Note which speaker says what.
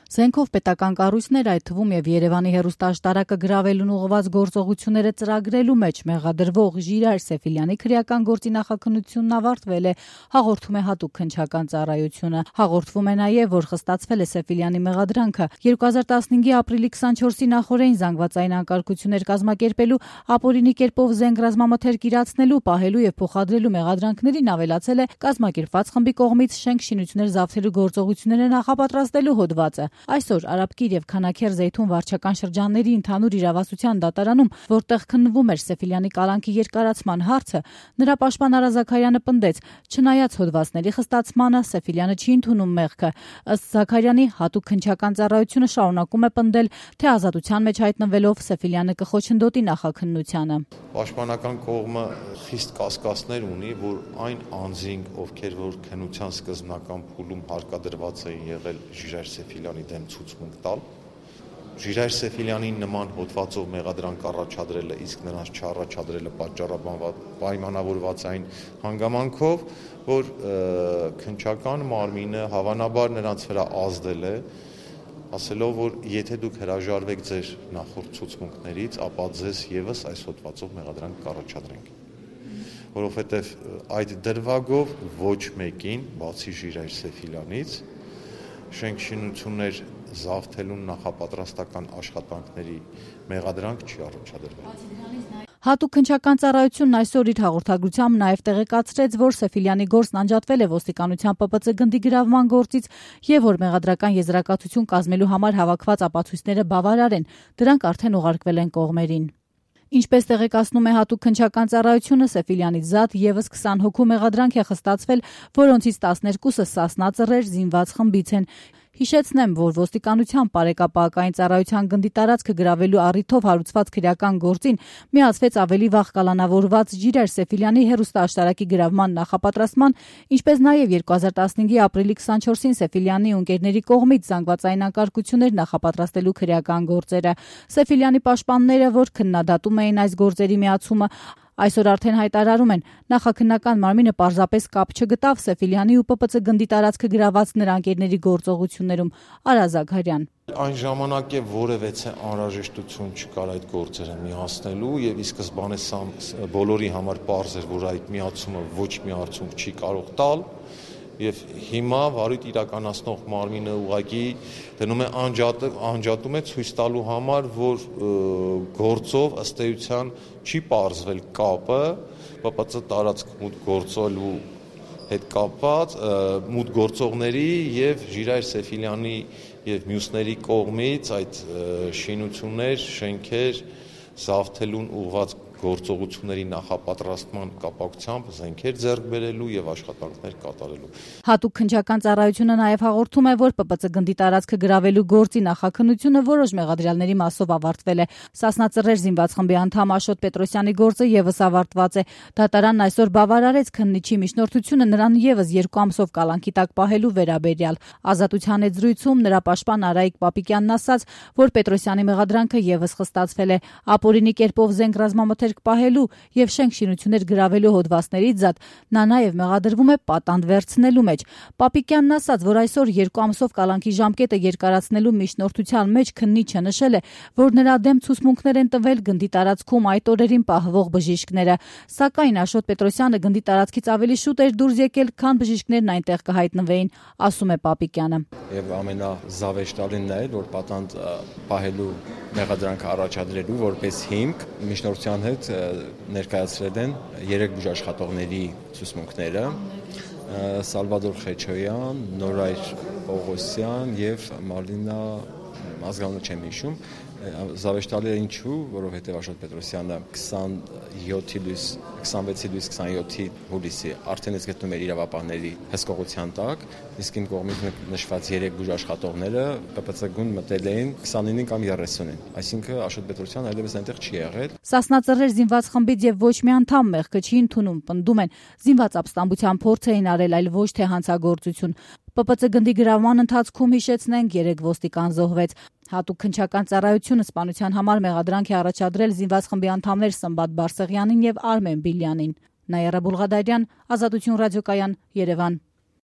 Speaker 1: Զենքով պետական կառույցներ, այդ թվում եւ Երևանի հեռուստաաշտարակը գրավելուն ուղղված գործողությունները ծրագրելու մեջ մեղադրվող Ժիրայր Սեֆիլյանի քրեական գործի նախաքննությունն ավարտվել է, հաղորդում է հատուկ քննչական ծառայությունը։ Հաղորդվում է նաեւ, որ խստացվել է Սեֆիլյանի մեղադրանքը 2015-ի ապրիլի 24-ի նախօրեին զանգվածային անկարգություններ կազմակերպելու, ապօրինի կերպով զենք ռազմամթերք իրացնելու, պահելու եւ փոխադրելու մեղադրանքներին ավելացել է կազմակերպված խմբի կողմից շենք շինություններ զավթելու գործողությունները նախապատրաստելու հոդվածը։ Այսօր Արաբկիր եւ Քանաքեր Զեյթուն վարչական շրջանների ընդհանուր իրավասության դատարանում, որտեղ քննվում էր Սեֆիլյանի կալանքի երկարացման հարցը, նրա պաշտպան Արա Զաքարյանը պնդեց, չնայած հոդվածների խստացմանը, Սեֆիլյանը չի ընդունում մեղքը։ Ըստ Զաքարյանի, հատուկ քննչական ծառայությունը շարունակում է պնդել, թե ազատության մեջ հայտնվելով Սեֆիլյանը կխոչընդոտի նախաքննությանը։
Speaker 2: Պաշտպանական կողմը խիստ կասկածներ ունի, որ այն անձին, ովքեր որ քննության սկզբնական փուլում հարկադրված էին եղել Ժիրայր Սեֆիլյանի դեմ ցուցմունք տալ, Ժիրայր Սեֆիլյանին նման հոդվածով մեղադրանք առաջադրելը, իսկ նրանց չառաջադրելը պայմանավորված այն հանգամանքով, որ քննչական մարմինը հավանաբար նրանց վրա ազդել է, ասելով, որ եթե դուք հրաժարվեք ձեր նախորդ ցուցմունքներից, ապա ձեզ եւս այս հոդվածով մեղադրանք կառաջադրենք։ Որովհետև այդ դրվագով ոչ մեկին, բացի Ժիրայր Սեֆիլյանից, շենքշինություններ զավթելուն նախապատրաստական աշխատանքների մեղադրանք չի առաջադրվել։
Speaker 1: Հատուկ քննչական ծառայությունն այսօր իր հաղորդագրությամբ նաև տեղեկացրեց, որ Սեֆիլյանի գործն անջատվել է ոստիկանության ՊՊՑ գնդի գրավման գործից եւ որ մեղադրական եզրակացություն կազմելու համար հավաքված ապացույցները բավարար են, դրանք արդեն ուղարկվել են կողմերին։ Ինչպես տեղեկացնում է հատուկ քննչական ծառայությունը, Սեֆիլյանից զատ եւս 20 հոգու մեղադրանք է խստացվել, որոնցից 12-ը Սասնա ծռեր զինված խմբից են։ Հիշեցնեմ, որ ոստիկանության Պարեկապահական ծառայության գնդի տարածքը գրավելու առիթով հարուցված քրեական գործին միացվեց ավելի վաղ կալանավորված Ժիրայր Սեֆիլյանի հեռուստաաշտարակի գրավման նախապատրաստման, ինչպես նաև 2015-ի ապրիլի 24-ին Սեֆիլյանի ունկերների կողմից զանգվածային անկարգություններ նախապատրաստելու քրեական գործերը։ Սեֆիլյանի պաշտպանները, որ քննադատում էին այս գործերի միացումը, այսօր արդեն հայտարարում են, նախաքննական մարմինը պարզապես կապ չգտավ Սեֆիլյանի ու ՊՊՑ գնդի տարածքը գրաված նրա ընկերների գործողություններում։ Արա Զաքարյան։
Speaker 2: Այն ժամանակ է որևէ անհրաժեշտություն չկար այդ գործերը միացնելու եւ ի սկզբանե սա բոլորի համար պարզ էր, որ այդ միացումը ոչ մի արդյունք չի կարող տալ եւ հիմա վարույթ իրականացնող մարմինը ուղղակի դնում է անջատում է ցույց տալու համար, որ գործով ըստ էության չի պարզվել կապը ՊՊՑ տարածք մուտք գործելու հետ կապված մուտք գործողների եւ Ժիրայր Սեֆիլյանի եւ մյուսների կողմից այդ շինություններ, շենքեր զավթելուն ուղղված գործողությունների նախապատրաստման կապակցությամբ զենքեր ձեռք բերելու եւ աշխատանքներ կատարելու։
Speaker 1: Հատուկ քննչական ծառայությունը նաեւ հաղորդում է, որ ՊՊՑ գնդի տարածքը գրավելու գործի նախաքննությունը որոշ մեղադրյալների մասով ավարտվել է։ Սասնա ծռեր զինված խմբի անդամ Աշոտ Պետրոսյանի գործը եւս ավարտված է։ Դատարանն այսօր բավարարեց քննիչի միջնորդությունը նրան եւս 2 ամսով կալանքի տակ պահելու վերաբերյալ։ Ազատության հետ զրույցում նրա պաշտպան Արայիկ Պապիկյանն ասաց, որ Պետրոսյանի մեղադրանքը եւս խստացվել է։ Ապօրինի կերպով զենք ռազմամթերք պահելու եւ շենք շինություններ գրավելու հոդվածներից զատ նա նաեւ մեղադրվում է պատանդ վերցնելու մեջ։ Պապիկյանն ասաց, որ այսօր 2 ամսով կալանքի ժամկետը երկարացնելու միջնորդության մեջ քննիչը նշել է, որ նրա դեմ ցուցմունքներ են տվել գնդի տարածքում այդ օրերին պահվող բժիշկները։ Սակայն Աշոտ Պետրոսյանը գնդի տարածքից ավելի շուտ էր դուրս եկել, քան բժիշկներն այնտեղ կհայտնվեին, ասում է Պապիկյանը։
Speaker 3: Եվ ամենազավեշտալին նա էր, որ պատանդ պահելու մեղադրանքը առաջադրելու որպես հիմք միջնորդության հետ ներկայացրել են 3 բուժաշխատողների ցուցմունքները՝ Սալվադոր Խեչոյան, Նորայր Պողոսյան եւ Մալինա ազգանունը չեմ հիշում։ Զավեշտալի է ինչու, որովհետև Աշոտ Պետրոսյանը 26-ի լույս 27-ի հուլիսի արդեն իսկ գտնում էր իրավապահների հսկողության տակ, իսկ իմ կողմից նշված 3 բուժաշխատողները ՊՊՑ գունդ մտել էին 29-ին կամ 30-ին, այսինքն Աշոտ Պետրոսյանը այլևս այնտեղ չի եղել։
Speaker 1: Սասնա ծռեր զինված խմբից եւ ոչ մի անդամ մեղքը չի ընդունում, պնդում են, զինված ապստամբության փորձ էին արել, այլ ոչ թե հանցագործություն։ ՊՊՑ գնդի գրավման ընթացքում հիշեցնենք 3 ոստիկան զոհվեց։ Հատուկ քննչական ծառայությունը սպանության համար մեղադրանք է առաջադրել զինված խմբի անդամներ Սմբատ Բարսեղյանին եւ Արմեն Բիլյանին։ Նայարա Բուլղադարյան, Ազատություն ռադիոկայան, Երևան։